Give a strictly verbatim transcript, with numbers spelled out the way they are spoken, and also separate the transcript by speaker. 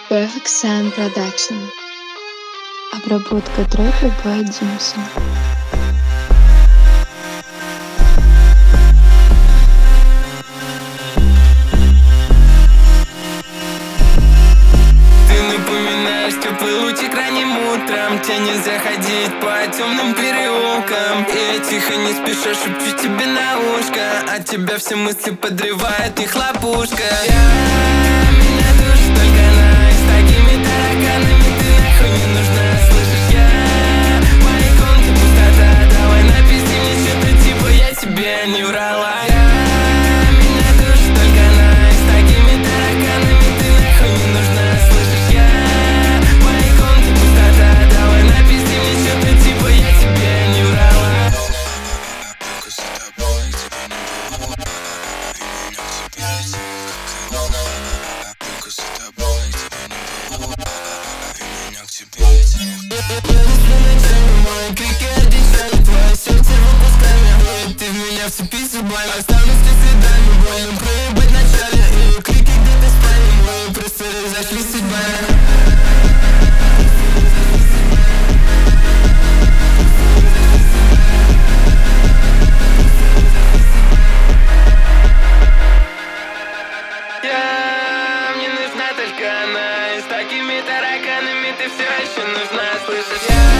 Speaker 1: Perfect Sound Production. Обработка трека by Dimson.
Speaker 2: Ты напоминаешь теплый лучик ранним утром. Тебе нельзя ходить по темным переулкам. И я тихо не спеша шепчу тебе на ушко. От тебя все мысли подрывает их ловушка. Я, меня душит только она. И с такими тараканами ты нахуй не нужна. Слышишь, я, в моей комнате пустота. Давай напиши мне что-то типа я тебе не врала. Я, меня душит только она. И с такими тараканами ты нахуй не нужна. Слышишь, я, в моей комнате пустота. Давай напиши мне что-то типа я тебе не врала. Мои крики одичали, твое сердце выпусками. Ты в меня вцепись зубами. Останусь ты следами, больно проебать вначале. И крики где-то спали, мои просто разошлись судьбами. Я, мне нужна только она. И с такими тараканами ты все еще нужна, слышишь? Я